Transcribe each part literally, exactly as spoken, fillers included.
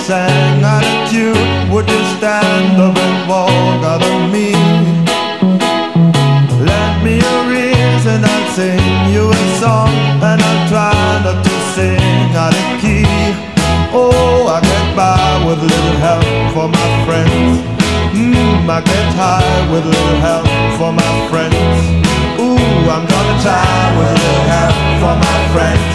sang out a tune, would you stand up and walk out of me? Lend me your ears and I'll sing you a song, and I'll try not to sing out of key. Oh, I get by with little help from my friends. Mmm, I get high with little help from my friends. Ooh, I'm gonna try with little help from my friends.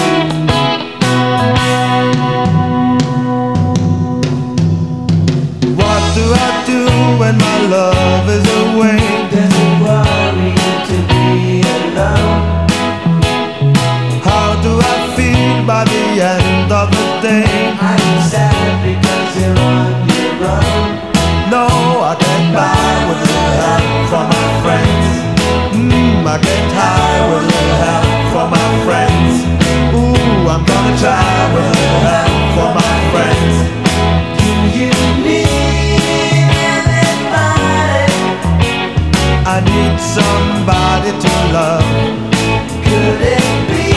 What do I do when my love is away? Does it worry you to be alone? How do I feel by the end of the day? Are you sad because you're on your own? No, I get by with little help from my friends. Mmm, I get high with little help from my friends. Ooh, I'm gonna try with little help from my friends. Do you need anybody? I need somebody to love. Could it be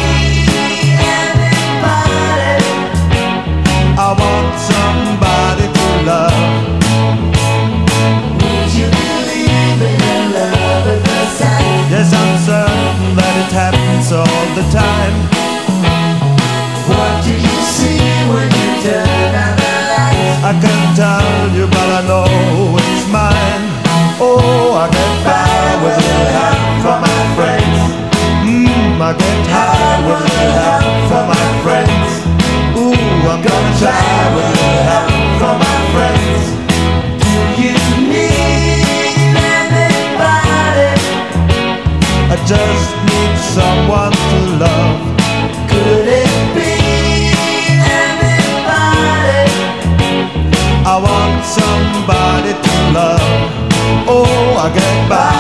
anybody? I want somebody to love. Would you believe in a love at first sight? Yes, I'm certain that it happens all the time. What do you see when you turn on the lights? I can't tell you, but I know it's mine. Oh, I get by with a little help from my friends. Mmm, I get high with a little help from my friends. Ooh, I'm gonna try with a little help from my friends. Do you need anybody? I just need someone to love. Could it be anybody? I want somebody to love. Oh, I get by